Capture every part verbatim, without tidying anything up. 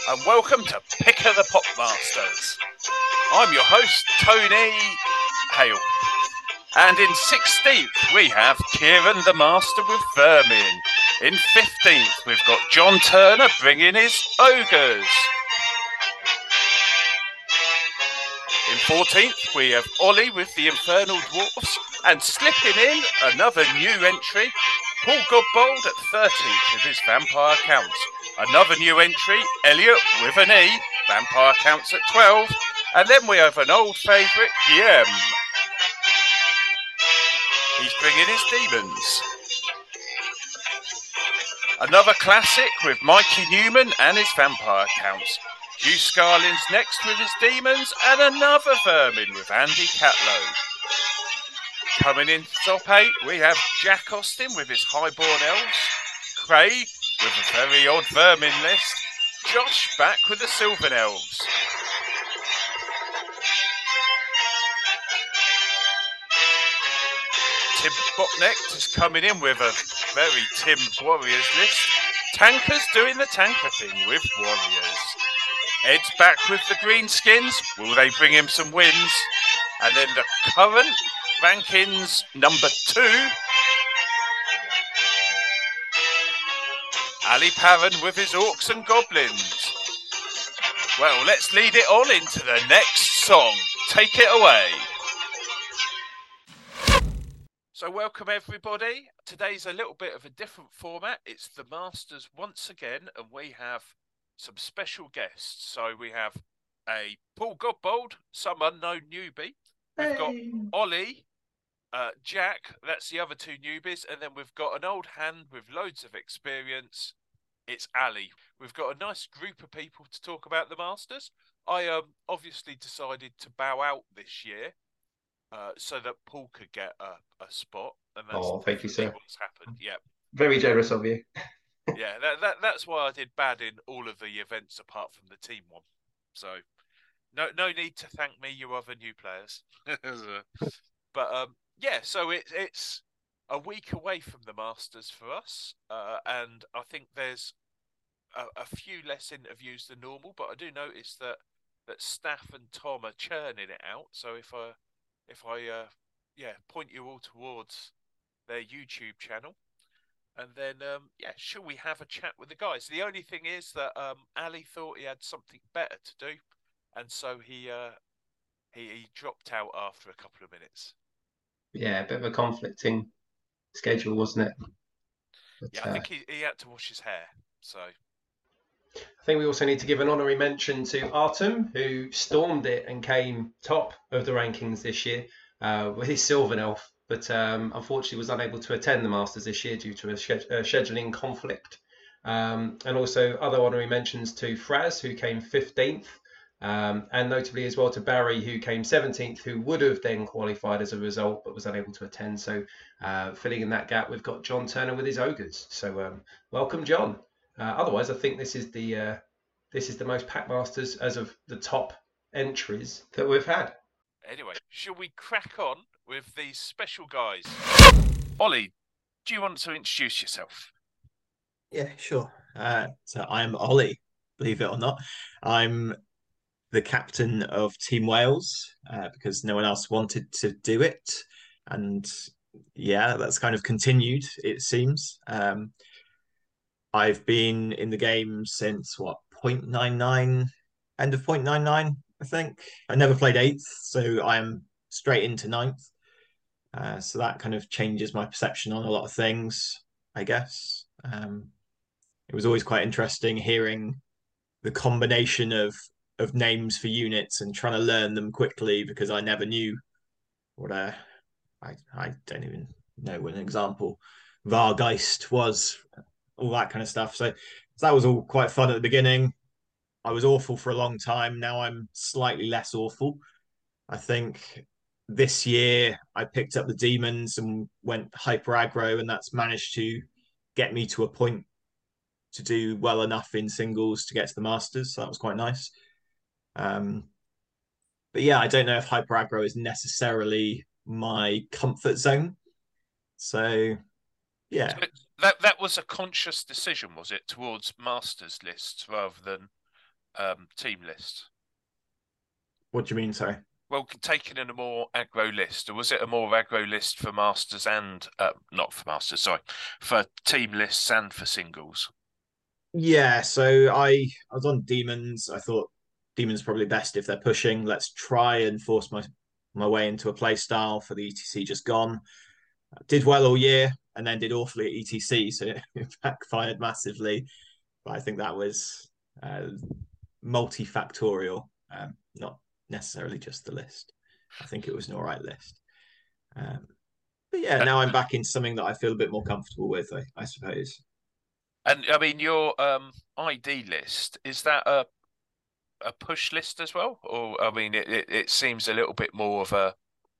and welcome to Pick of the Popmasters. I'm your host, Tony Hale. And in sixteenth, we have Kieran the Master with Vermin. In fifteenth, we've got John Turner bringing his Ogres. In fourteenth, we have Ollie with the Infernal Dwarfs. And slipping in, another new entry, Paul Godbold at thirteenth with his Vampire Counts. Another new entry, Elliot with an E, Vampire Counts at twelve. And then we have an old favourite, Guillaume. He's bringing his demons. Another classic with Mikey Newman and his Vampire Counts. Hugh Scarlin's next with his demons, and another Vermin with Andy Catlow. Coming in top eight, we have Jack Austin with his Highborn Elves, Craig with a very odd Vermin list, Josh back with the Sylvan Elves. Tim Botnecht is coming in with a very Tim Warriors list. Tankers doing the tanker thing with Warriors. Ed's back with the Greenskins. Will they bring him some wins? And then the current rankings number two. Ali Parron with his Orcs and Goblins. Well, let's lead it on into the next song. Take it away. So welcome everybody. Today's a little bit of a different format. It's the Masters once again, and we have some special guests. So we have a Paul Godbold, some unknown newbie. We've Hey. got Ollie, uh, Jack, that's the other two newbies, and then we've got an old hand with loads of experience. It's Ali. We've got a nice group of people to talk about the Masters. I um, obviously decided to bow out this year. Uh, so that Paul could get a, a spot. And that's Oh, thank you, sir. What's happened? Yeah, Very generous of you. yeah. That, that that's why I did bad in all of the events apart from the team one. So no no need to thank me, you other new players. But um, yeah. So it, it's a week away from the Masters for us, uh, and I think there's a, a few less interviews than normal. But I do notice that that Staff and Tom are churning it out. So if I If I, uh, yeah, point you all towards their YouTube channel, and then, um, yeah, shall we have a chat with the guys? The only thing is that um, Ali thought he had something better to do, and so he uh, he, he dropped out after a couple of minutes. Yeah, a bit of a conflicting schedule, wasn't it? But, Yeah, I uh, think he, he had to wash his hair, so. I think we also need to give an honorary mention to Artem, who stormed it and came top of the rankings this year uh, with his Sylvan Elf, but um, unfortunately was unable to attend the Masters this year due to a, sched- a scheduling conflict. Um, and also other honorary mentions to Fraz, who came fifteenth, um, and notably as well to Barry, who came seventeenth, who would have then qualified as a result, but was unable to attend. So uh, filling in that gap, we've got John Turner with his Ogres. So um, welcome, John. Uh, otherwise, I think this is the uh, this is the most Pack Masters as of the top entries that we've had. Anyway, shall we crack on with these special guys? Ollie, do you want to introduce yourself? Yeah, sure. Uh, so I'm Ollie, believe it or not. I'm the captain of Team Wales uh, because no one else wanted to do it. And yeah, that's kind of continued, it seems. Um, I've been in the game since what, point nine nine, end of point nine nine, I think. I never played eighth, so I am straight into ninth. Uh, so that kind of changes my perception on a lot of things, I guess. Um, it was always quite interesting hearing the combination of of names for units and trying to learn them quickly because I never knew what a I I don't even know what an example Vargeist was, all that kind of stuff. So, so that was all quite fun at the beginning. I was awful for a long time. Now I'm slightly less awful. I think this year I picked up the demons and went hyper aggro, and that's managed to get me to a point to do well enough in singles to get to the Masters. So that was quite nice. Um, but yeah, I don't know if hyper aggro is necessarily my comfort zone. So yeah. So that that was a conscious decision, was it, towards Masters lists rather than um, team list? What do you mean, sorry? Well, taking in a more aggro list, or was it a more aggro list for Masters and uh, not for Masters, sorry, for team lists and for singles? Yeah, so I I was on Demons. I thought Demons probably best if they're pushing. Let's try and force my my way into a play style for the E T C just gone. Did well all year and then did awfully at E T C, so it backfired massively. But I think that was uh, multifactorial, um, not necessarily just the list. I think it was an all right list. Um, but yeah, Uh, now I'm back in something that I feel a bit more comfortable with, I, I suppose. And I mean, your um, I D list, is that a a push list as well, or I mean, it, it, it seems a little bit more of a,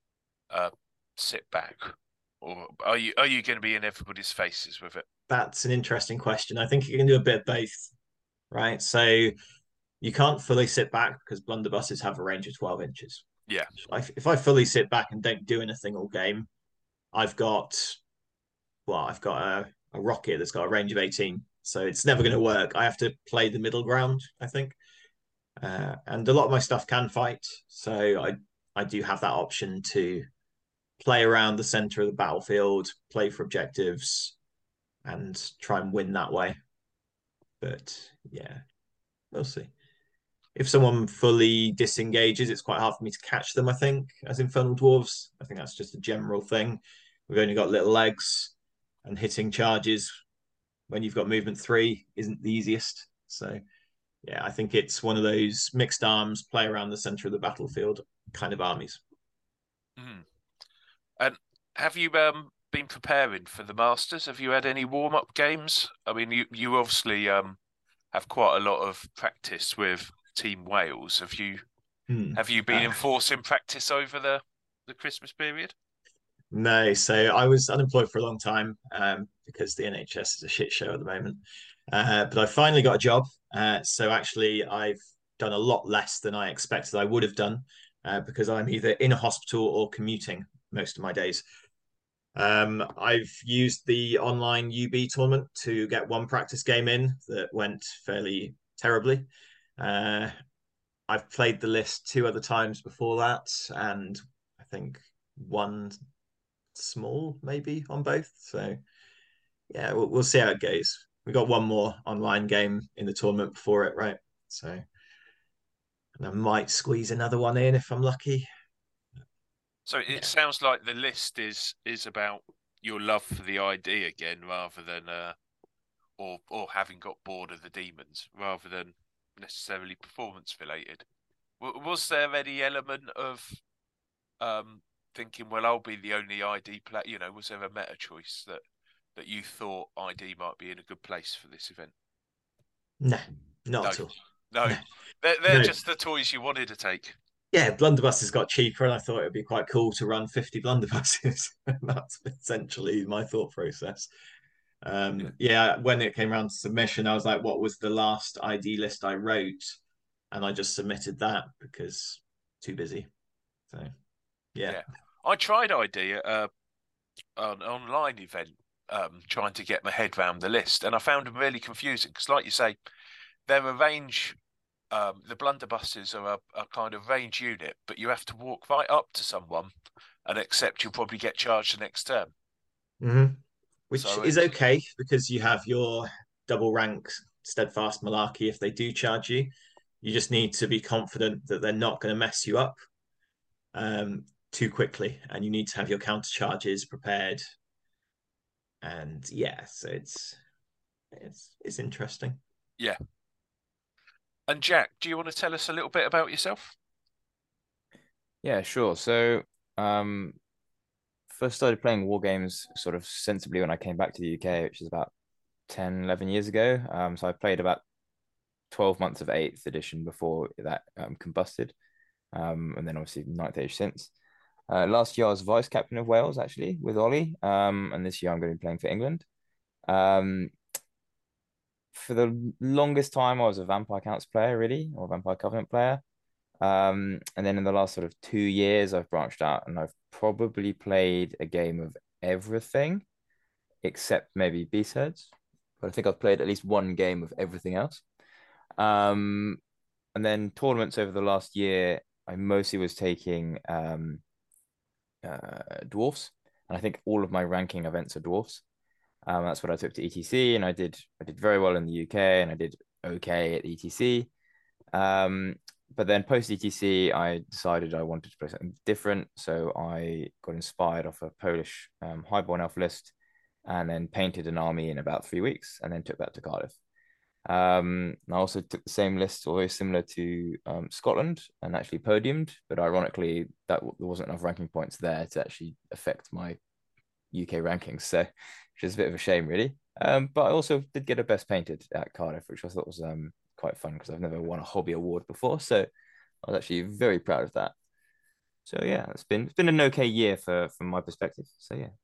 a sit back, or are you are you going to be in everybody's faces with it? That's an interesting question. I think you can do a bit of both, right? So you can't fully sit back because blunderbusses have a range of twelve inches. Yeah. If I fully sit back and don't do anything all game, I've got, well, I've got a, a rocket that's got a range of eighteen. So it's never going to work. I have to play the middle ground, I think. Uh, and a lot of my stuff can fight. So I, I do have that option to play around the center of the battlefield, play for objectives, and try and win that way. But yeah, we'll see. If someone fully disengages, it's quite hard for me to catch them, I think, as Infernal Dwarves. I think that's just a general thing. We've only got little legs, and hitting charges when you've got movement three isn't the easiest. So, yeah, I think it's one of those mixed arms, play around the center of the battlefield kind of armies. Mm. And have you um, been preparing for the Masters? Have you had any warm up games? I mean, you you obviously um, have quite a lot of practice with Team Wales. Have you Hmm. have you been Uh, enforcing practice over the the Christmas period? No, so I was unemployed for a long time um, because the N H S is a shit show at the moment. Uh, but I finally got a job. Uh, so actually, I've done a lot less than I expected I would have done uh, because I'm either in a hospital or commuting most of my days. Um, I've used the online U B tournament to get one practice game in that went fairly terribly. Uh, I've played the list two other times before that, and I think one small maybe on both. So yeah, we'll, we'll see how it goes. We got one more online game in the tournament before it, right? So and I might squeeze another one in if I'm lucky. So it Yeah. sounds like the list is is about your love for the I D again, rather than uh, or or having got bored of the demons, rather than necessarily performance related. W was there any element of um, thinking, well, I'll be the only I D player? You know, was there a meta choice that that you thought I D might be in a good place for this event? No, not No, at all. no, No, they're they're no. just the toys you wanted to take. Yeah, blunderbusses got cheaper, and I thought it'd be quite cool to run fifty blunderbusses. That's essentially my thought process. Yeah. Um, yeah, when it came around to submission, I was like, what was the last I D list I wrote? And I just submitted that because too busy. So yeah. Yeah, I tried I D at uh, an online event, um, trying to get my head around the list, and I found them really confusing because, like you say, they're a range. Um, the blunderbusses are a, a kind of range unit, but you have to walk right up to someone and accept you'll probably get charged the next turn. Mm-hmm. Which So is it's okay because you have your double rank steadfast malarkey if they do charge you. You just need to be confident that they're not going to mess you up um, too quickly, and you need to have your counter charges prepared. And yeah, so it's it's it's interesting. yeah. And Jack, do you want to tell us a little bit about yourself? Yeah, sure. So, um, first started playing war games sort of sensibly when I came back to the U K, which is about ten, eleven years ago. Um, so I played about twelve months of eighth edition before that um, combusted. Um, and then obviously ninth age since. Uh, last year I was vice captain of Wales actually with Ollie. Um, and this year I'm going to be playing for England. Um, for the longest time I was a Vampire Counts player really, or Vampire Covenant player. Um, and then in the last sort of two years, I've branched out and I've probably played a game of everything except maybe Beast Heads. But I think I've played at least one game of everything else. Um, and then tournaments over the last year, I mostly was taking um, uh, dwarfs, and I think all of my ranking events are dwarfs. Um, that's what I took to E T C, and I did I did very well in the U K, and I did okay at E T C. Um, but then post E T C, I decided I wanted to play something different, so I got inspired off a Polish um, highborn elf list, and then painted an army in about three weeks, and then took that to Cardiff. Um, I also took the same list, always similar to um, Scotland, and actually podiumed. But ironically, that there wasn't enough ranking points there to actually affect my U K rankings, so which is a bit of a shame, really. Um, but I also did get a best painted at Cardiff, which I thought was um quite fun because I've never won a hobby award before, so I was actually very proud of that. So yeah, it's been it's been an okay year for from my perspective. So yeah.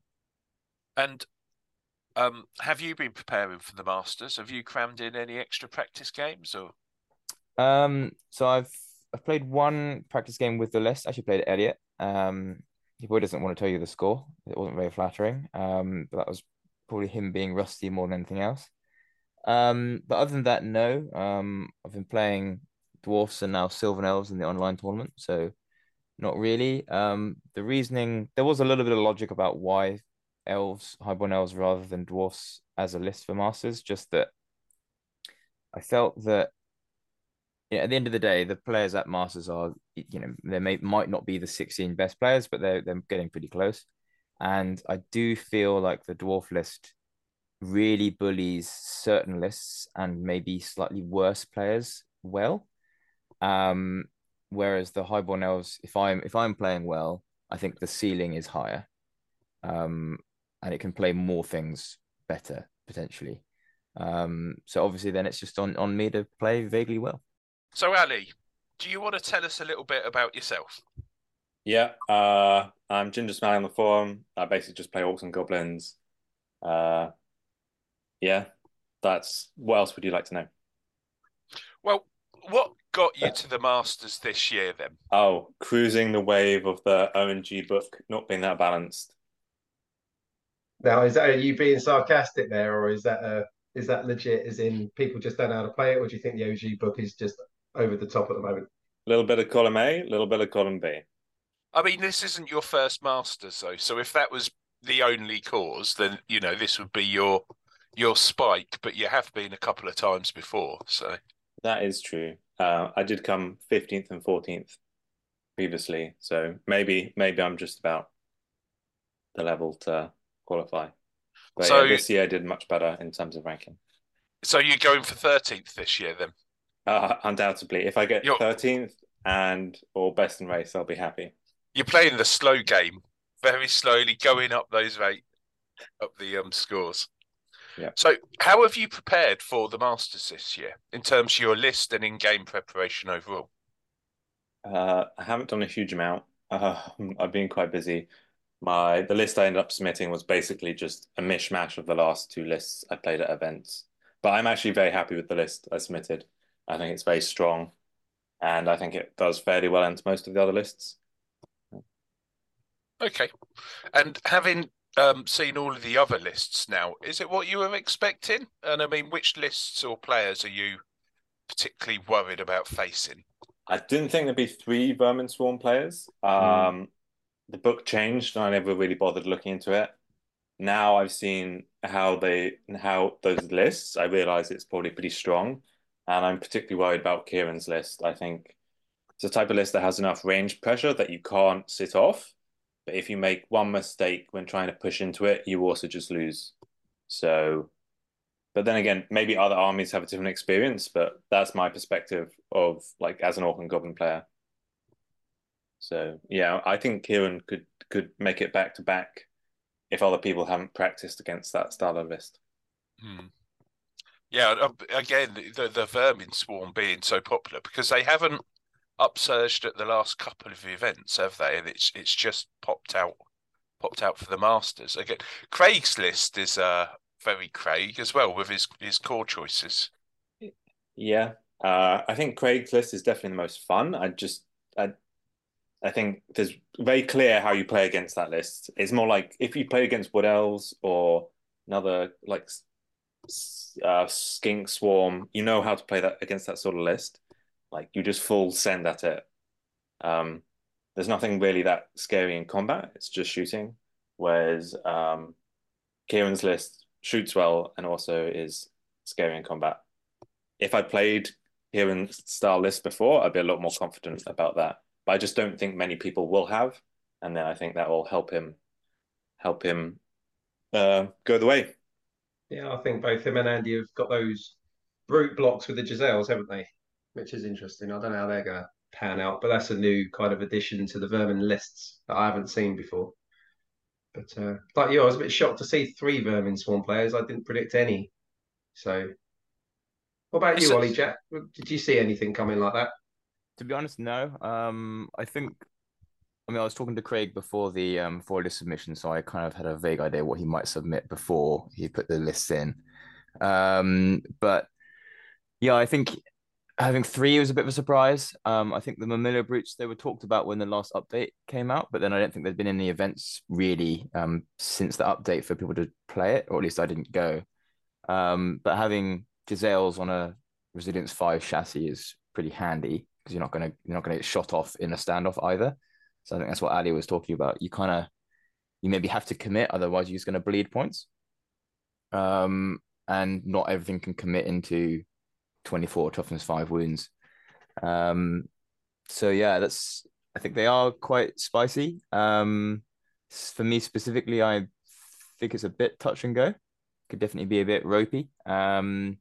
And um, have you been preparing for the Masters? Have you crammed in any extra practice games or? Um, so I've I've played one practice game with the list. I actually played Elliot. Um, he probably doesn't want to tell you the score. It wasn't very flattering. Um, but that was probably him being rusty more than anything else. Um, but other than that, no. Um, I've been playing dwarfs and now Sylvan Elves in the online tournament, so not really. Um, the reasoning there was a little bit of logic about why elves, highborn elves, rather than dwarfs as a list for masters. Just that I felt that yeah, at the end of the day, the players at Masters are, you know, they may might not be the sixteen best players, but they're they're getting pretty close. And I do feel like the dwarf list really bullies certain lists and maybe slightly worse players well. Um, whereas the highborn elves, if I'm if I'm playing well, I think the ceiling is higher. Um, and it can play more things better potentially. Um, so obviously then it's just on on me to play vaguely well. So Ali, do you want to tell us a little bit about yourself? Yeah, uh, I'm Ginger Smiley on the forum. I basically just play Orcs and Goblins. Uh, yeah, that's what else would you like to know? Well, what got you to the Masters this year then? Oh, cruising the wave of the O M G book not being that balanced. Now, is that are you being sarcastic there, or is that uh is that legit? As in, people just don't know how to play it, or do you think the O G book is just over the top at the moment? A little bit of column A, a little bit of column B. I mean, this isn't your first Masters though, so if that was the only cause, then you know this would be your your spike. But you have been a couple of times before, so That is true. Uh, I did come fifteenth and fourteenth previously, so maybe maybe I'm just about the level to qualify. But so yeah, this year I did much better in terms of ranking. so you're going for thirteenth this year then? Uh, undoubtedly, if I get You're thirteenth and or best in race, I'll be happy. you're playing the slow game, very slowly going up those rate up the um scores. Yeah. So how have you prepared for the Masters this year in terms of your list and in-game preparation overall? Uh, I haven't done a huge amount. Uh, I've been quite busy. My the list I ended up submitting was basically just a mishmash of the last two lists I played at events. But I'm actually very happy with the list I submitted. I think it's very strong, and I think it does fairly well into most of the other lists. Okay. And having um, seen all of the other lists now, is it what you were expecting? And I mean, which lists or players are you particularly worried about facing? I didn't think there'd be three Vermin Swarm players. Um, the book changed, and I never really bothered looking into it. Now I've seen how they how those lists, I realize it's probably pretty strong, and I'm particularly worried about Kieran's list. I think it's a type of list that has enough range pressure that you can't sit off, but if you make one mistake when trying to push into it, you also just lose. So, but then again, maybe other armies have a different experience, but that's my perspective of like as an Orc and Goblin player. So yeah, I think Kieran could could make it back to back if other people haven't practiced against that style of list. Hmm. Yeah, um, again, the the Vermin Swarm being so popular because they haven't upsurged at the last couple of events, have they? And it's it's just popped out popped out for the Masters again. Craig's list is uh very Craig as well with his his core choices. Yeah, uh, I think Craig's list is definitely the most fun. I just I I think there's very clear how you play against that list. It's more like if you play against Wood Elves or another like uh, Skink Swarm, you know how to play that against that sort of list. Like you just full send at it. Um, there's nothing really that scary in combat. It's just shooting. Whereas um, Kieran's list shoots well and also is scary in combat. If I played Kieran's style list before, I'd be a lot more confident about that. But I just don't think many people will have, and then I think that will help him help him uh, go the way. Yeah, I think both him and Andy have got those brute blocks with the Giselles, haven't they? Which is interesting. I don't know how they're going to pan out, but that's a new kind of addition to the Vermin lists that I haven't seen before. But uh, like you, I was a bit shocked to see three Vermin Swarm players. I didn't predict any. So, what about It's you, a- Ollie Jack? Did you see anything coming like that? To be honest, no. Um, I think I mean, I was talking to Craig before the um before this submission, so I kind of had a vague idea what he might submit before he put the lists in. Um, but yeah, I think having three was a bit of a surprise. Um, I think the Mamilla Brutes they were talked about when the last update came out, but then I don't think there's been any events really um since the update for people to play it, or at least I didn't go. Um, but having Giselles on a Resilience five chassis is pretty handy because you're not gonna you're not gonna get shot off in a standoff either. So I think that's what Ali was talking about. You kind of you maybe have to commit, otherwise you're just going to bleed points. Um, and not everything can commit into twenty-four toughness five wounds. Um, so yeah, that's I think they are quite spicy. Um, for me specifically, I think it's a bit touch and go. Could definitely be a bit ropey. Um,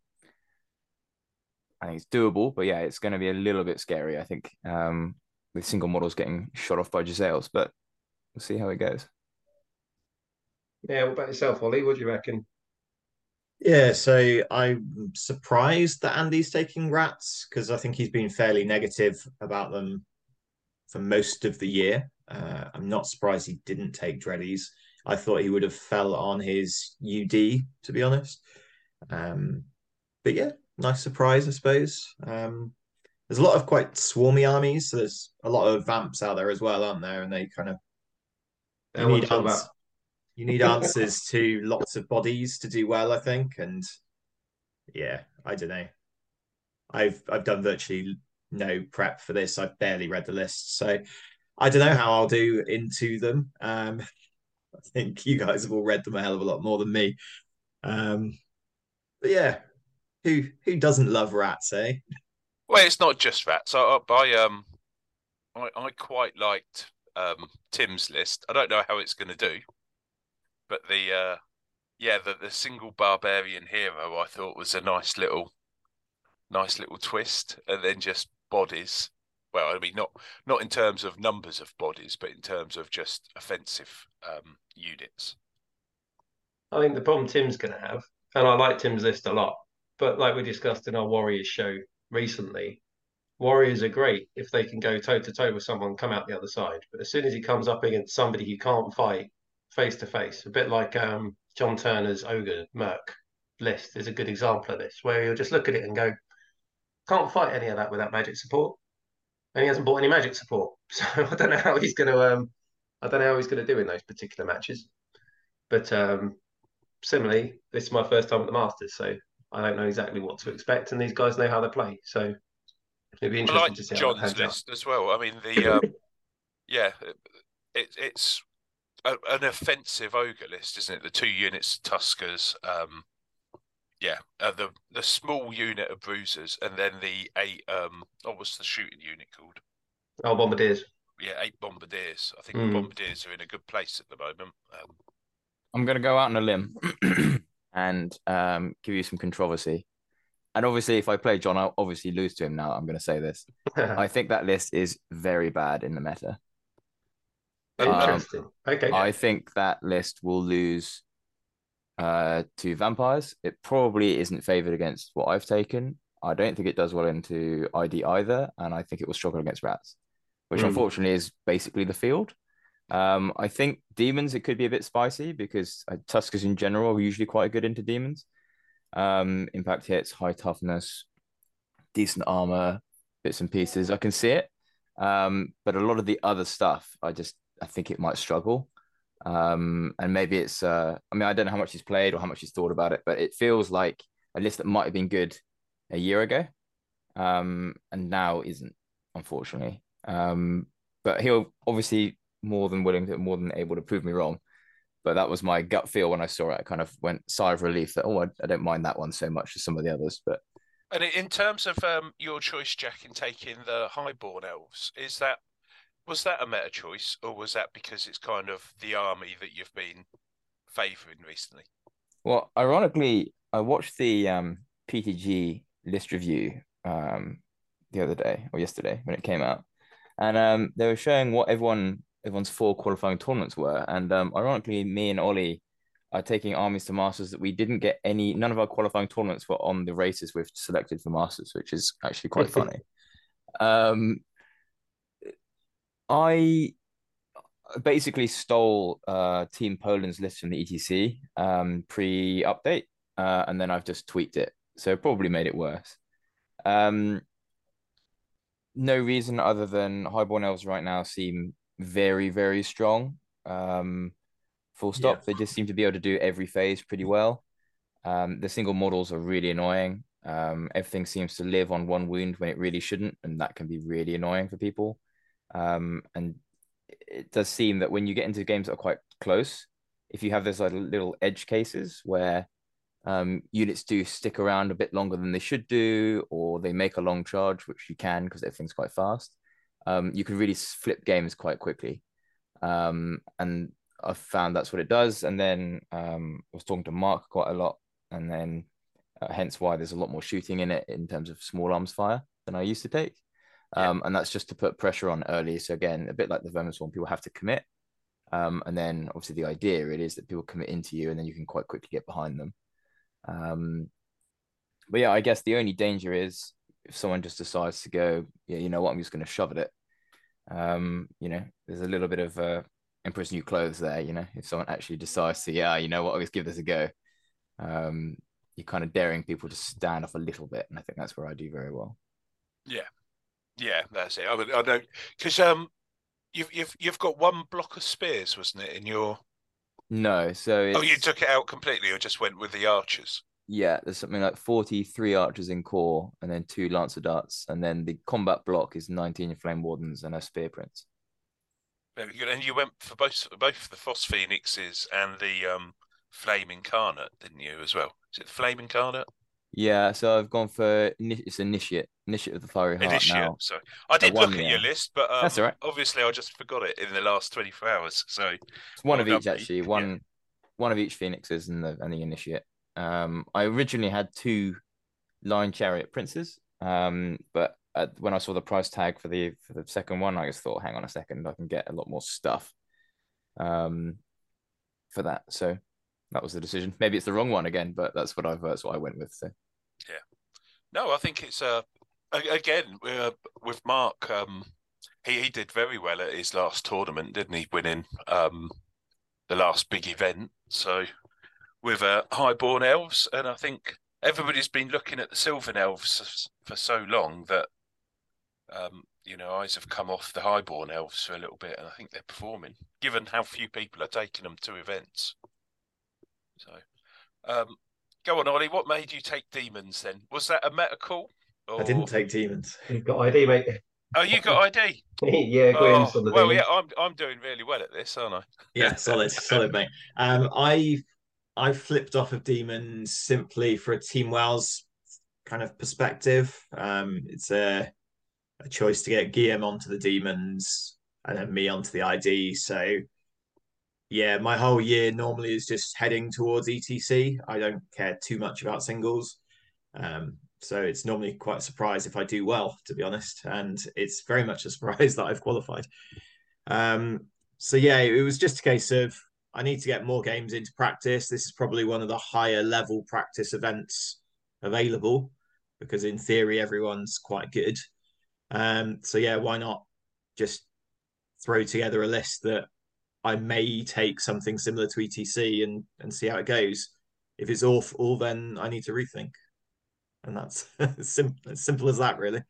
I think it's doable, but yeah, it's going to be a little bit scary. I think um, with single models getting shot off by Giselles, but we'll see how it goes. Yeah, what about yourself, Ollie? What do you reckon? Yeah, so I'm surprised that Andy's taking rats because I think he's been fairly negative about them for most of the year. Uh, I'm not surprised he didn't take Dreadies. I thought he would have fell on his U D, to be honest. Um, but yeah, nice surprise, I suppose. Um, there's a lot of quite swarmy armies, so there's a lot of vamps out there as well, aren't there? And they kind of I you want to need talk answers. about. You need answers to lots of bodies to do well, I think. And yeah, I don't know. I've I've done virtually no prep for this. I've barely read the list, so I don't know how I'll do into them. Um, I think you guys have all read them a hell of a lot more than me. Um, but yeah, who who doesn't love rats, eh? Well, it's not just that. So I, I um, I, I quite liked um Tim's list. I don't know how it's going to do, but the uh, yeah, the the single barbarian hero I thought was a nice little, nice little twist, and then just bodies. Well, I mean, not not in terms of numbers of bodies, but in terms of just offensive um units. I think the problem Tim's going to have, and I like Tim's list a lot, but like we discussed in our Warriors show recently, Warriors are great if they can go toe to toe with someone, come out the other side. But as soon as he comes up against somebody he can't fight face to face, a bit like um, John Turner's Ogre Merc list is a good example of this, where you'll just look at it and go, can't fight any of that without magic support, and he hasn't bought any magic support. So I don't know how he's going to um, I don't know how he's going to do in those particular matches. But um, similarly, this is my first time at the Masters, so I don't know exactly what to expect, and these guys know how they play. So it'd be I like interesting to see how that John's pans out. list as well. I mean, the um, yeah, it, it's a, an offensive ogre list, isn't it? The two units Tuskers, um, yeah, uh, the the small unit of bruisers, and then the eight um, oh, what's the shooting unit called? Oh, Bombardiers. Yeah, eight bombardiers. I think Mm. the bombardiers are in a good place at the moment. Um, I'm going to go out on a limb and um, give you some controversy. And obviously, if I play John, I'll obviously lose to him now. I'm going to say this. I think that list is very bad in the meta. Interesting. Okay. I think that list will lose uh, to vampires. It probably isn't favored against what I've taken. I don't think it does well into I D either. And I think it will struggle against rats, which Mm. unfortunately is basically the field. Um, I think demons, it could be a bit spicy because uh, Tuskers in general are usually quite good into demons. Um, impact hits, high toughness, decent armor, bits and pieces. I can see it. Um, but a lot of the other stuff, I just I think it might struggle. Um, and maybe it's uh, I mean, I don't know how much he's played or how much he's thought about it, but it feels like a list that might have been good a year ago. um, and now isn't, unfortunately. Um, but he'll obviously more than willing to, more than able to prove me wrong. But that was my gut feel when I saw it. I kind of went sigh of relief that, oh, I, I don't mind that one so much as some of the others. But And in terms of um, your choice, Jack, in taking the highborn elves, is that was that a meta choice, or was that because it's kind of the army that you've been favouring recently? well, ironically, I watched the um, P T G list review um, the other day or yesterday when it came out, and um, they were showing what everyone everyone's four qualifying tournaments were, and um, ironically, me and Ollie are taking armies to Masters that we didn't get any. None of our qualifying tournaments were on the races we've selected for Masters, which is actually quite funny. Um, I basically stole uh, Team Poland's list from the E T C um, pre-update, uh, and then I've just tweaked it, so probably made it worse. Um, no reason other than Highborn Elves right now seem very, very strong. Um, full stop. Yeah. They just seem to be able to do every phase pretty well. Um, the single models are really annoying. Um, everything seems to live on one wound when it really shouldn't, and that can be really annoying for people. Um, and it does seem that when you get into games that are quite close, if you have those like little edge cases where um, units do stick around a bit longer than they should do, or they make a long charge, which you can because everything's quite fast, um, you can really flip games quite quickly. Um, and I've found that's what it does. And then um, I was talking to Mark quite a lot, and then uh, hence why there's a lot more shooting in it in terms of small arms fire than I used to take. Yeah. Um, and that's just to put pressure on early. So again, a bit like the Vermin Swarm, people have to commit. Um, and then obviously the idea it is that people commit into you, and then you can quite quickly get behind them. Um, but yeah, I guess the only danger is if someone just decides to go, yeah, you know what, I'm just going to shove at it. Um, you know, there's a little bit of uh, Emperor's New Clothes there. You know, if someone actually decides to, yeah, you know what, I'll just give this a go. Um, you're kind of daring people to stand off a little bit, and I think that's where I do very well. Yeah, yeah, that's it. I mean, I don't because um, you've you've you've got one block of spears, wasn't it, in your? No, so it's... Oh, you took it out completely, or just went with the archers? Yeah, there's something like forty-three archers in core, and then two lancer darts, and then the combat block is nineteen flame wardens and a spear prince. Very good. And you went for both both the Frost Phoenixes and the um Flame Incarnate, didn't you, as well? Is it the Flame Incarnate? Yeah, so I've gone for it's initiate, initiate of the fiery heart Initiate, now. sorry. I did one, look at yeah. your list, but um, That's all right. obviously I just forgot it in the last twenty-four hours. So it's one well of done, each actually. mate. One Yeah. one of each phoenixes and the and the initiate. Um, I originally had two line chariot princes, um, but at, when I saw the price tag for the for the second one, I just thought, hang on a second, I can get a lot more stuff, um, for that. So that was the decision. Maybe it's the wrong one again, but that's what I've that's what I went with. So Yeah. No, I think it's uh again uh, with Mark. Um, he he did very well at his last tournament, didn't he? Winning um the last big event. So with uh highborn elves, and I think everybody's been looking at the Sylvan elves for so long that um you know eyes have come off the highborn elves for a little bit, and I think they're performing given how few people are taking them to events. So um. Go on, Ollie. What made you take demons then? Was that a meta call? Or... I didn't take demons. You've got I D, mate. Oh, you got I D. yeah, go Oh, in on the well, demons. yeah, I'm I'm doing really well at this, aren't I? Yeah, solid, solid, mate. Um, I I flipped off of demons simply for a Team Wells kind of perspective. Um, it's a a choice to get Guillaume onto the demons and then me onto the I D. So yeah, my whole year normally is just heading towards E T C. I don't care too much about singles. Um, so it's normally quite a surprise if I do well, to be honest. And it's very much a surprise that I've qualified. Um, so yeah, it was just a case of I need to get more games into practice. This is probably one of the higher level practice events available because in theory everyone's quite good. Um, so yeah, why not just throw together a list that I may take something similar to E T C and and see how it goes. If it's awful, then I need to rethink, and that's sim- as simple as that, really.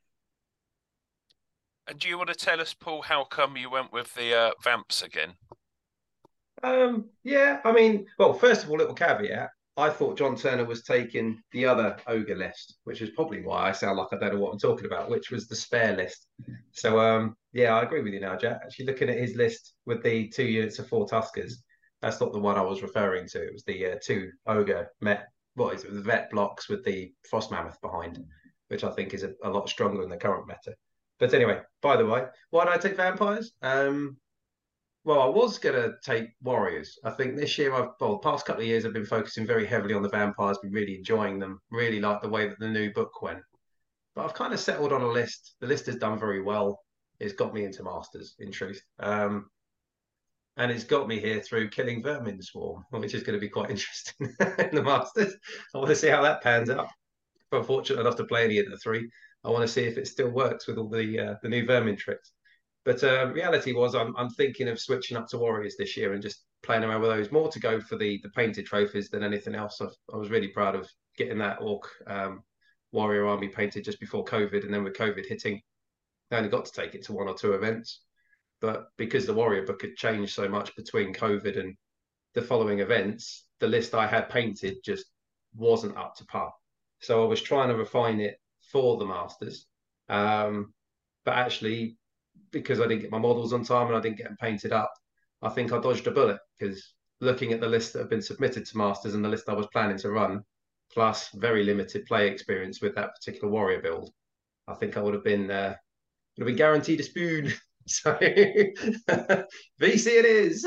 And do you want to tell us, Paul, how come you went with the uh, Vamps again? Um, yeah, I mean, well, first of all, little caveat. I thought John Turner was taking the other ogre list, which is probably why I sound like I don't know what I'm talking about, which was the spare list. So um, yeah, I agree with you now, Jack. Actually, looking at his list with the two units of four Tuskers, that's not the one I was referring to. It was the uh, two ogre met, what is it, the vet blocks with the frost mammoth behind, which I think is a, a lot stronger than the current meta. But anyway, by the way, why did I take vampires? Um, well, I was going to take warriors. I think this year, I've, well, the past couple of years, I've been focusing very heavily on the vampires, been really enjoying them, really like the way that the new book went. But I've kind of settled on a list. The list has done very well. It's got me into Masters, in truth. Um, and it's got me here through killing Vermin Swarm, which is going to be quite interesting in the Masters. I want to see how that pans out. If I'm fortunate enough to play any of the three, I want to see if it still works with all the uh, the new Vermin tricks. But uh, reality was, I'm I'm thinking of switching up to Warriors this year and just playing around with those more to go for the the painted trophies than anything else. I've, I was really proud of getting that Orc um, Warrior Army painted just before COVID, and then with COVID hitting, I only got to take it to one or two events. But because the Warrior book had changed so much between COVID and the following events, the list I had painted just wasn't up to par. So I was trying to refine it for the Masters. Um, but actually, because I didn't get my models on time and I didn't get them painted up, I think I dodged a bullet, because looking at the list that have been submitted to Masters and the list I was planning to run, plus very limited play experience with that particular Warrior build, I think I would have been uh, would have been guaranteed a spoon. So V C it is.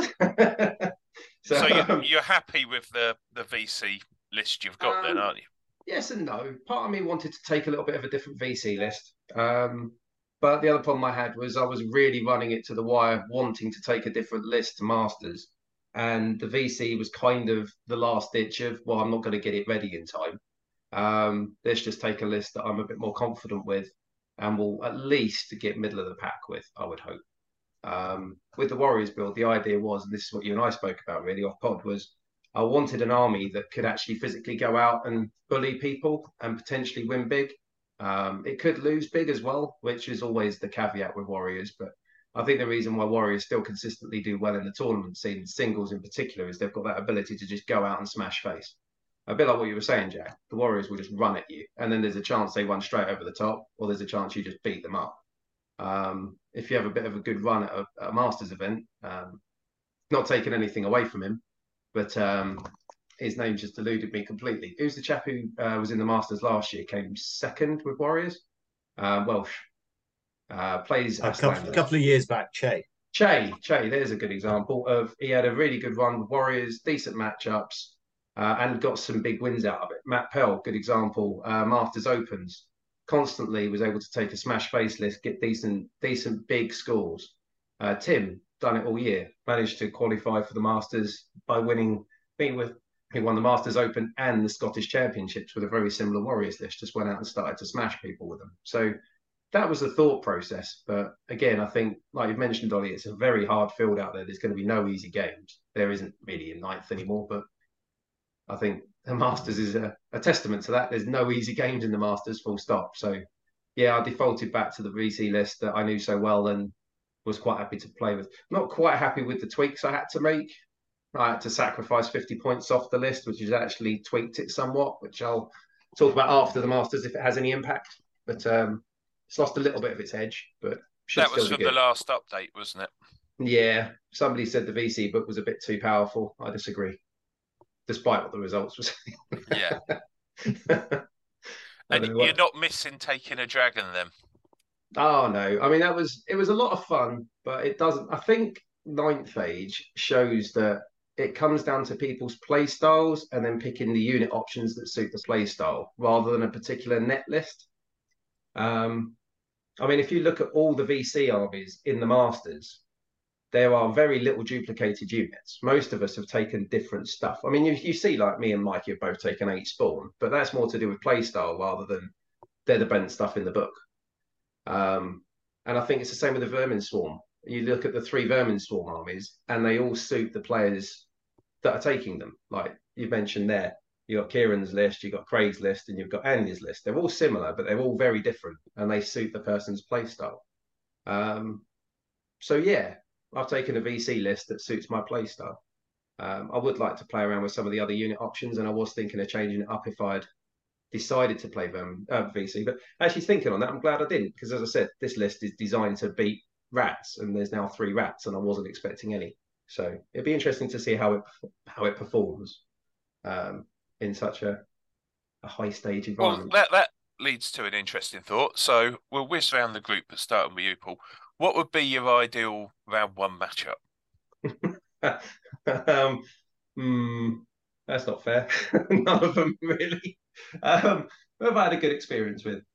so so you're, you're happy with the, the V C list you've got um, then, aren't you? Yes and no. Part of me wanted to take a little bit of a different V C list. Um, but the other problem I had was I was really running it to the wire, wanting to take a different list to Masters. And the V C was kind of the last ditch of, well, I'm not going to get it ready in time. Um, let's just take a list that I'm a bit more confident with and will at least get middle of the pack with, I would hope. Um, with the Warriors build, the idea was, and this is what you and I spoke about really off pod, was I wanted an army that could actually physically go out and bully people and potentially win big. Um, it could lose big as well, which is always the caveat with Warriors. But I think the reason why Warriors still consistently do well in the tournament scene, singles in particular, is they've got that ability to just go out and smash face. A bit like what you were saying, Jack. The Warriors will just run at you, and then there's a chance they run straight over the top, or there's a chance you just beat them up. Um, if you have a bit of a good run at a, at a Masters event, um, not taking anything away from him, but um, his name just eluded me completely. Who's the chap who uh, was in the Masters last year, came second with Warriors? Uh, Welsh. Uh, plays a couple, couple of years back, Che. Che, Che, there's a good example of, he had a really good run with Warriors, decent matchups, uh, and got some big wins out of it. Matt Pell, good example, uh, Masters Opens, constantly was able to take a smash face list, get decent, decent big scores. Uh, Tim, done it all year, managed to qualify for the Masters by winning, being with, he won the Masters Open and the Scottish Championships with a very similar Warriors list, just went out and started to smash people with them. So that was the thought process. But again, I think, like you've mentioned, Ollie, it's a very hard field out there. There's going to be no easy games. There isn't really a ninth anymore, but I think the Masters is a, a testament to that. There's no easy games in the Masters, full stop. So yeah, I defaulted back to the V C list that I knew so well and was quite happy to play with. Not quite happy with the tweaks I had to make. I had to sacrifice fifty points off the list, which has actually tweaked it somewhat, which I'll talk about after the Masters if it has any impact. But um, it's lost a little bit of its edge, but that was from the last update, wasn't it? Yeah, somebody said the V C book was a bit too powerful. I disagree, despite what the results were saying. Yeah. And you're what... not missing taking a dragon then? Oh no, I mean that was it was a lot of fun, but it doesn't. I think Ninth Age shows that it comes down to people's play styles and then picking the unit options that suit the play style rather than a particular net list. Um, I mean, if you look at all the V C armies in the Masters, there are very little duplicated units. Most of us have taken different stuff. I mean, you, you see, like me and Mikey have both taken eight spawn, but that's more to do with play style rather than they're the bent stuff in the book. Um, and I think it's the same with the Vermin Swarm. You look at the three Vermin Swarm armies, and they all suit the players that are taking them. Like you mentioned there, you've got Kieran's list, you've got Craig's list, and you've got Andy's list. They're all similar, but they're all very different, and they suit the person's play style. Um, so yeah, I've taken a V C list that suits my play style. Um, I would like to play around with some of the other unit options, and I was thinking of changing it up if I'd decided to play Verm, uh, V C. But actually thinking on that, I'm glad I didn't, because as I said, this list is designed to beat rats, and there's now three rats, and I wasn't expecting any. So it'd be interesting to see how it how it performs um, in such a, a high stage environment. Well, that that leads to an interesting thought. So we'll whiz around the group, but starting with you, Paul. What would be your ideal round one matchup? um, hmm, that's not fair. None of them really. Um, who have I had a good experience with?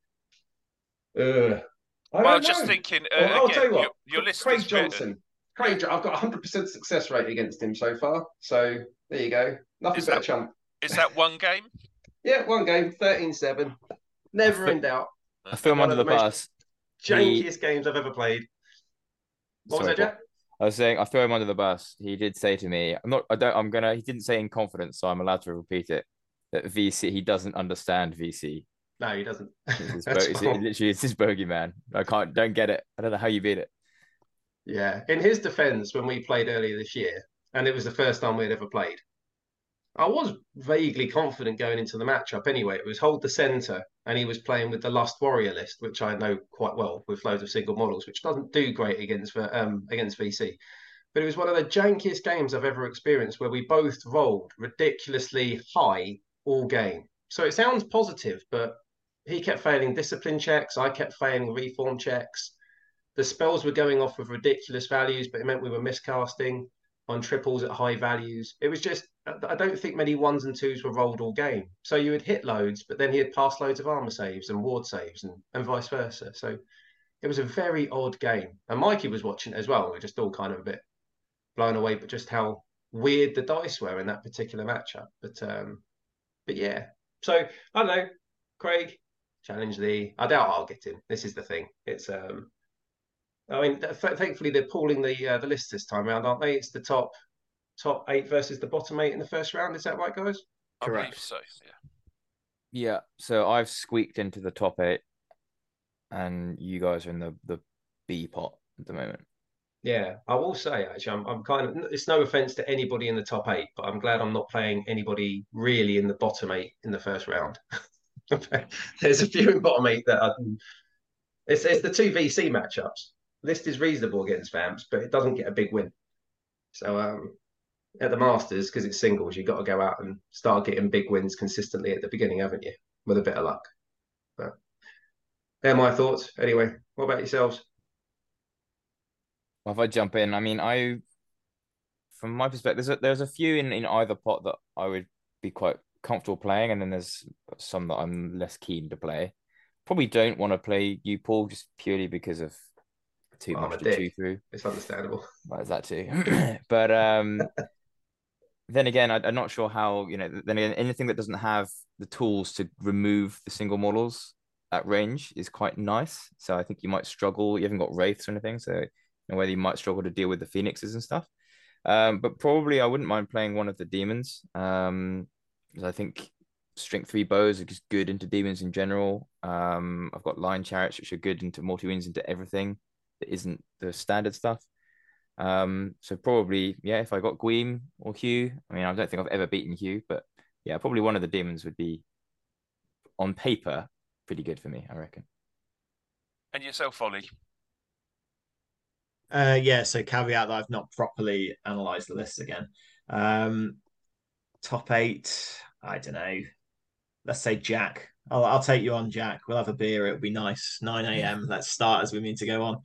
Uh, I Well, I don't was just know. thinking. Uh, Well, I'll again, tell you what. your, your list Craig is written. Johnson. Craig, I've got a hundred percent success rate against him so far. So there you go. Nothing Is but a that- chump. Is that one game? Yeah, one game, thirteen seven. Never I in doubt. I threw him One under of the the most bus. Jankiest games I've ever played. What Sorry, was that, Paul. Jack? I was saying I threw him under the bus. He did say to me, "I'm not. I don't. I'm gonna." He didn't say in confidence, so I'm allowed to repeat it. That V C, he doesn't understand V C. No, he doesn't. It's his, bo- That's it's, fine. literally, it's his bogeyman. I can't. Don't get it. I don't know how you beat it. Yeah. In his defense, when we played earlier this year, and it was the first time we'd ever played, I was vaguely confident going into the matchup anyway. It was hold the centre, and he was playing with the Lust Warrior list, which I know quite well with loads of single models, which doesn't do great against um against V C. But it was one of the jankiest games I've ever experienced where we both rolled ridiculously high all game. So it sounds positive, but he kept failing discipline checks. I kept failing reform checks. The spells were going off with ridiculous values, but it meant we were miscasting on triples at high values. It was just, I don't think many ones and twos were rolled all game. So you would hit loads, but then he had passed loads of armor saves and ward saves and, and vice versa. So it was a very odd game. And Mikey was watching it as well. We were just all kind of a bit blown away, but just how weird the dice were in that particular matchup. But um, but yeah. So I don't know, Craig, challenge the. I doubt I'll get him. This is the thing. It's um. I mean, th- thankfully they're pooling the uh, the list this time around, aren't they? It's the top top eight versus the bottom eight in the first round. Is that right, guys? I Correct. believe so. Yeah. Yeah. So I've squeaked into the top eight, and you guys are in the the B pot at the moment. Yeah, I will say actually, I'm I'm kind of. It's no offense to anybody in the top eight, but I'm glad I'm not playing anybody really in the bottom eight in the first round. There's a few in bottom eight that I, it's it's the two V C matchups. List is reasonable against Vamps, but it doesn't get a big win. So um, at the Masters, because it's singles, you've got to go out and start getting big wins consistently at the beginning, haven't you? With a bit of luck. But they're my thoughts. Anyway, what about yourselves? Well, if I jump in, I mean, I, from my perspective, there's a, there's a few in, in either pot that I would be quite comfortable playing, and then there's some that I'm less keen to play. Probably don't want to play you, Paul, just purely because of too Oh, I'm much a to chew dick. through. It's understandable. Well, there's that too. But um, then again, I, I'm not sure how, you know, then again, anything that doesn't have the tools to remove the single models at range is quite nice. So I think you might struggle. You haven't got wraiths or anything, so in a way you might struggle to deal with the phoenixes and stuff. Um, but probably I wouldn't mind playing one of the demons. Um, because I think strength three bows are just good into demons in general. Um, I've got line chariots which are good into multi-wins into everything that isn't the standard stuff. Um, so probably, yeah, if I got Gweem or Hugh, I mean, I don't think I've ever beaten Hugh, but yeah, probably one of the demons would be on paper pretty good for me, I reckon. And yourself, Ollie. Uh, yeah, so caveat that I've not properly analysed the list again. Um, top eight, I don't know. Let's say Jack. I'll, I'll take you on, Jack. We'll have a beer. It'll be nice. nine a m. Let's start as we mean to go on.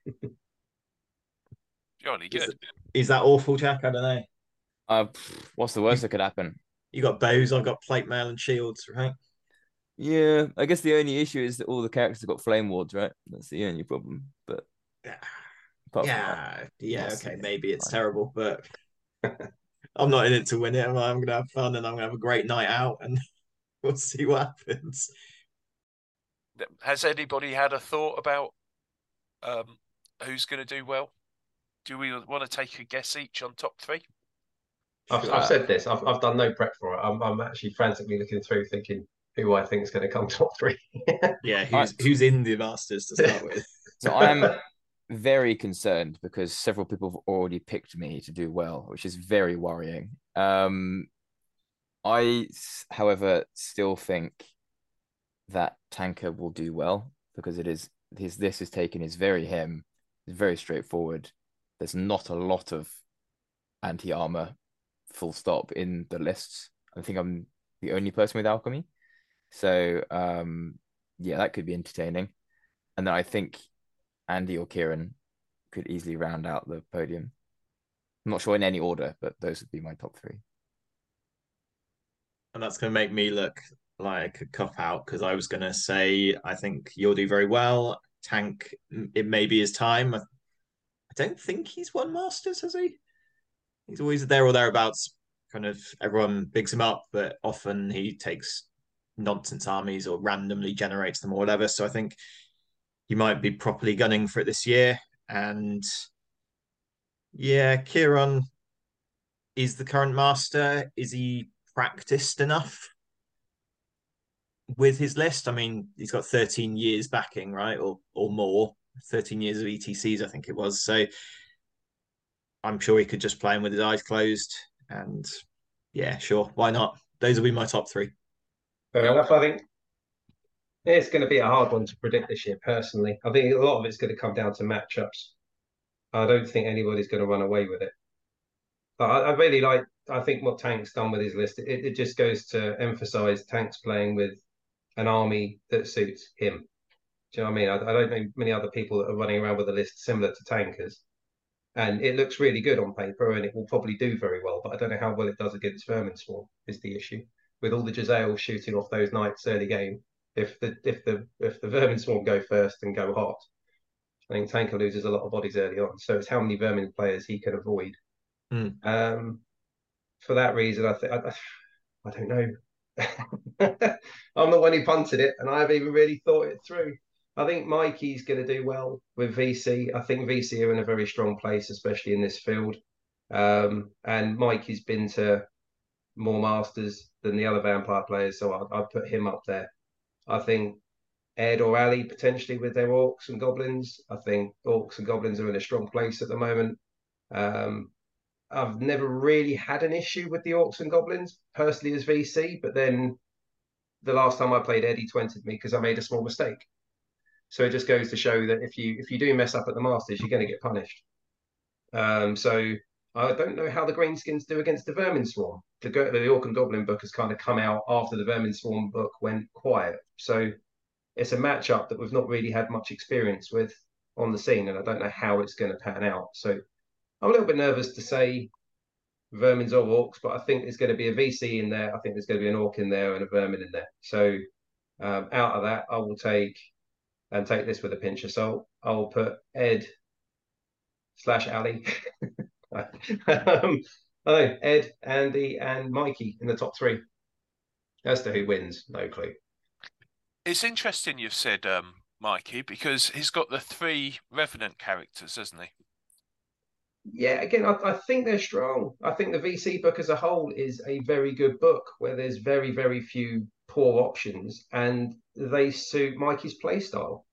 Jolly Is, good. is that awful, Jack? I don't know. Uh, what's the worst that could happen? You got bows. I've got plate mail and shields, right? Yeah, I guess the only issue is that all the characters have got flame wards, right? That's the only problem. But Yeah, apart from that, yeah, yeah. that's- Okay, maybe it's fine. terrible, but I'm not in it to win it. I'm, I'm gonna have fun and I'm gonna have a great night out, and we'll see what happens. Has anybody had a thought about um, who's going to do well? Do we want to take a guess each on top three? I've, Sure. I've said this. I've I've done no prep for it. I'm I'm actually frantically looking through, thinking who I think is going to come top three. Yeah, who's who's in the Masters to start with? So I'm very concerned because several people have already picked me to do well, which is very worrying. Um, I, however, still think that Tanker will do well because it is his this is taken is very him. It's very straightforward. There's not a lot of anti-armor full stop in the lists. I think I'm the only person with alchemy. So um yeah, that could be entertaining. And then I think Andy or Kieran could easily round out the podium. I'm not sure in any order, but those would be my top three. And that's going to make me look like a cop out because I was going to say I think you'll do very well. Tank, it may be his time. I don't think he's won Masters, has he? He's always there or thereabouts. Kind of everyone bigs him up, but often he takes nonsense armies or randomly generates them or whatever. So I think he might be properly gunning for it this year. And yeah, Kieran is the current master. Is he practiced enough with his list? I mean, he's got thirteen years backing, right? Or or more. thirteen years of E T Cs, I think it was. So I'm sure he could just play him with his eyes closed. And yeah, sure. Why not? Those will be my top three. Fair enough. I think it's going to be a hard one to predict this year, personally. I think a lot of it's going to come down to matchups. I don't think anybody's going to run away with it. But I, I really like, I think what Tank's done with his list, it, it just goes to emphasize Tank's playing with an army that suits him. Do you know what I mean? I, I don't know many other people that are running around with a list similar to Tankers. And it looks really good on paper and it will probably do very well, but I don't know how well it does against Verminswarm is the issue. With all the Jezzail shooting off those knights early game, if the if the if the Verminswarm go first and go hot, I think Tanker loses a lot of bodies early on. So it's how many Vermin players he can avoid. Mm. Um, for that reason, I think I, I don't know. I'm the one who punted it, and I haven't even really thought it through. I think Mikey's going to do well with V C. I think V C are in a very strong place, especially in this field. Um, and Mikey's been to more Masters than the other Vampire players, so I'd, I'd put him up there. I think Ed or Ali potentially with their Orcs and Goblins. I think Orcs and Goblins are in a strong place at the moment. Um, I've never really had an issue with the Orcs and Goblins personally as V C, but then the last time I played Ed, he twented me because I made a small mistake. So it just goes to show that if you if you do mess up at the Masters, you're going to get punished. Um, so I don't know how the Greenskins do against the Verminswarm. The, the Orc and Goblin book has kind of come out after the Verminswarm book went quiet. So it's a matchup that we've not really had much experience with on the scene, and I don't know how it's going to pan out. So I'm a little bit nervous to say Vermins or Orcs, but I think there's going to be a V C in there. I think there's going to be an Orc in there and a Vermin in there. So um, out of that, I will take and take this with a pinch of salt. I'll put Ed slash Ali. um, I know, Ed, Andy, and Mikey in the top three. As to who wins, no clue. It's interesting you've said um, Mikey because he's got the three Revenant characters, hasn't he? Yeah, again, I, I think they're strong. I think the V C book as a whole is a very good book where there's very, very few poor options and they suit Mikey's playstyle.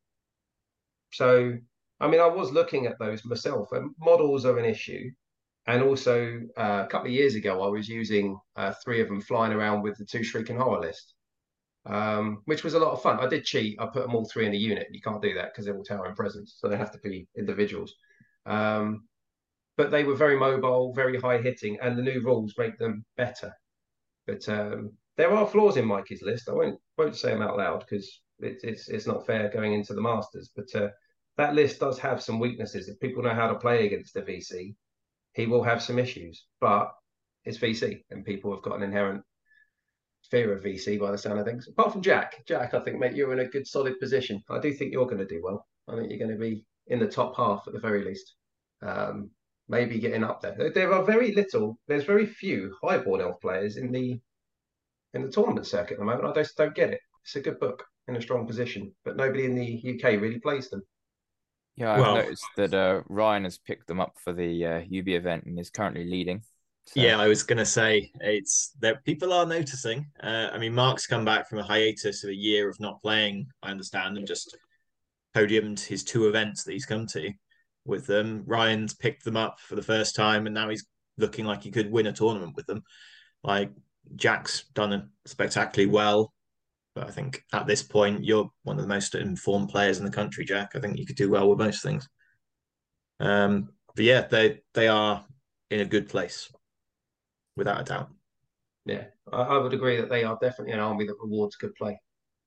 So, I mean, I was looking at those myself and models are an issue. And also, uh, a couple of years ago, I was using uh, three of them flying around with the two Shrieking Horror list, um, which was a lot of fun. I did cheat. I put them all three in a unit. You can't do that because they're all towering presence. So they have to be individuals. Um, but they were very mobile, very high hitting, and the new rules make them better. But um, there are flaws in Mikey's list. I won't won't say them out loud because it, it's it's not fair going into the Masters. But uh, that list does have some weaknesses. If people know how to play against the V C, he will have some issues. But it's V C, and people have got an inherent fear of V C by the sound of things. Apart from Jack, Jack, I think, mate, you're in a good solid position. I do think you're going to do well. I think you're going to be in the top half at the very least. Um, maybe getting up there. There are very little, there's very few highborn elf players in the in the tournament circuit at the moment. I just don't get it. It's a good book in a strong position, but nobody in the U K really plays them. Yeah, I've Well- noticed that uh, Ryan has picked them up for the uh, U B event and is currently leading. So, Yeah, I was gonna say it's that people are noticing. Uh, I mean, Mark's come back from a hiatus of a year of not playing, I understand, and just podiumed his two events that he's come to. with them. Ryan's picked them up for the first time, and now he's looking like he could win a tournament with them. Like Jack's done spectacularly well, but I think at this point you're one of the most informed players in the country, Jack. I think you could do well with most things. Um, but yeah, they they are in a good place, without a doubt. Yeah, I, I would agree that they are definitely an army that rewards good play.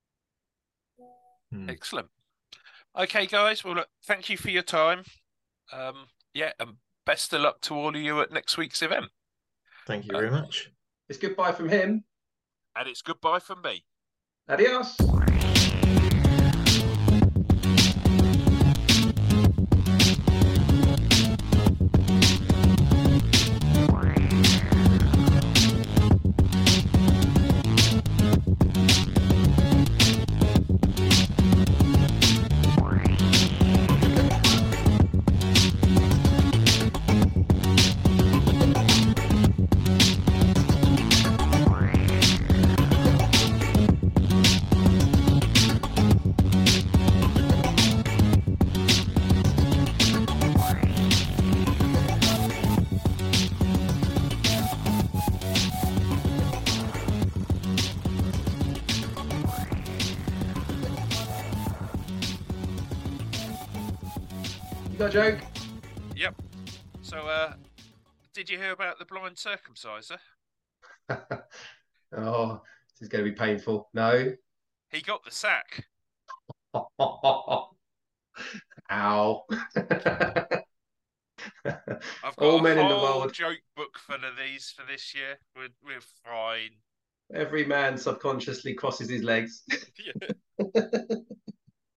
Hmm. Excellent. Okay, guys. Well, look, thank you for your time. Um, yeah, and best of luck to all of you at next week's event. Thank you very Uh, much. It's goodbye from him. And it's goodbye from me. Adios. You got a joke? Yep. So, uh, did you hear about the blind circumciser? Oh, this is going to be painful. No. He got the sack. Ow. I've got All a men in the whole world. joke book full of these for this year. We're, we're fine. Every man subconsciously crosses his legs. Yeah.